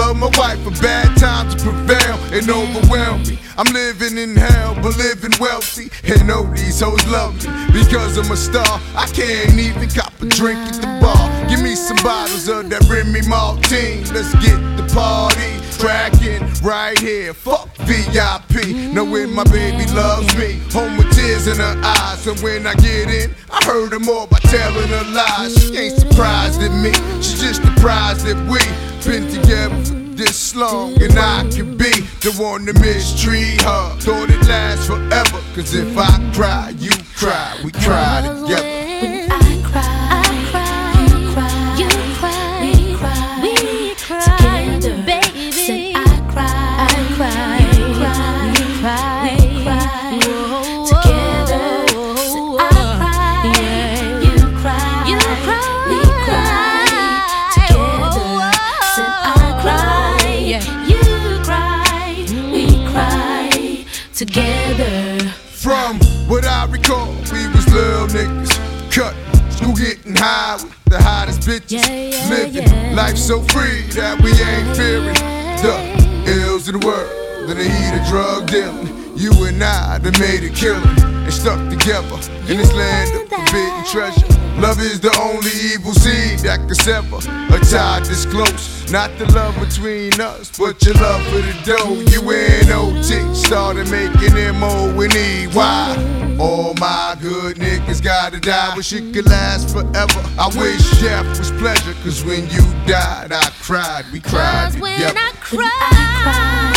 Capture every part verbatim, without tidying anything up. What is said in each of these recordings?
tell my wife for bad times to prevail and overwhelm me. I'm living in hell, but living wealthy. And know these hoes love me because I'm a star. I can't even cop a drink at the bar. Give me some bottles of that Remy Martine. Let's get the party cracking right here. Fuck V I P. Knowing my baby loves me, home with tears in her eyes. And when I get in, I heard her more by telling her lies. She ain't surprised at me, she's just surprised that we been together for this long. And I can be the one to mistreat her. Thought it lasts forever, cause if I cry, you cry. We cry together. When I cry, I cry, you cry, you cry, we cry, we cry together, baby. Said I cry, I cry, you cry, we cry, we cry together. Said I cry, you cry, you cry, we cry together. Said I cry, you cry, we cry together. From what I recall, we was little niggas, cut, school getting high with the hottest bitches, yeah, yeah, living yeah. life so free that we ain't fearing the ills of the world, and the heat of drug dealing. You and I done made a killing and stuck together in this land of forbidden treasure. Love is the only evil seed that could sever a tie this close. Not the love between us, but your love for the dough. You and O T started making M O and E. Why? All my good niggas gotta die, wish it could last forever. I wish death was pleasure, cause when you died, I cried, we cried Cause when together. I cry,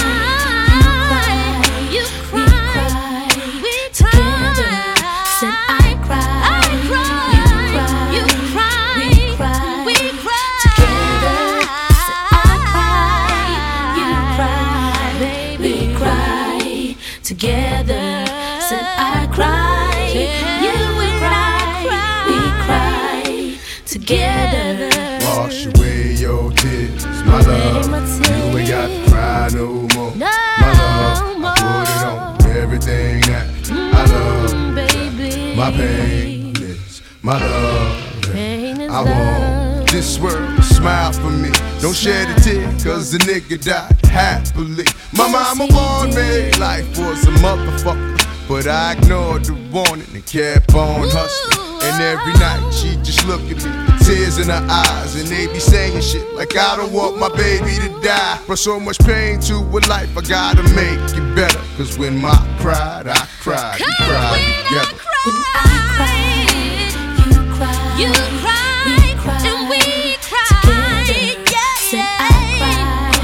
you cry, we together. Said I cry, I cry, you cry, we cry, we cry together. Said I cry, you cry, baby, we cry together. Said I cry, you cry, we cry together. Wash away your tears, my love. You ain't got to cry no more. No my love, I put it on everything that I love. Baby. My pain is my love. Pain is I want this world to smile for me. Don't shed a tear, cause the nigga died happily. My mama warned me life was a motherfucker, but I ignored the warning and kept on hustling. And every night she just look at me with tears in her eyes, and they be saying shit like I don't want my baby to die. Brought so much pain to a life, I gotta make it better. Cause when my cried, I cried, we cried together. When I cry, you cry, you cry, we cry, and we cry together. Yeah, said I cry,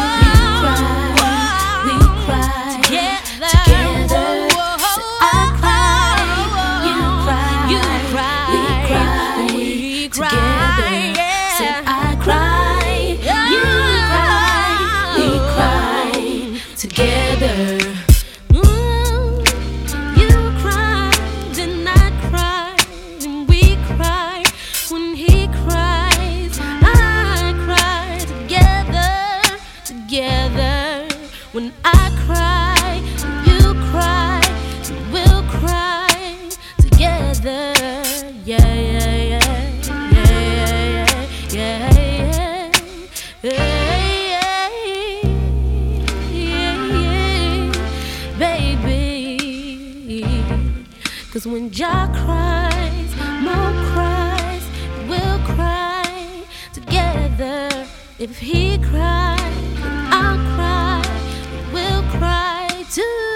whoa, you cry, we cry together. Said I cry, you cry, you cry, we cry, we together. Said I cry, you cry, we cry together. When I cry, you cry, we'll cry together. Yeah, yeah, yeah, yeah, yeah, yeah, yeah, yeah, yeah, baby. Cause when Jah cries, Mo cries, we'll cry together. If he cries, then I'll cry. We'll cry too.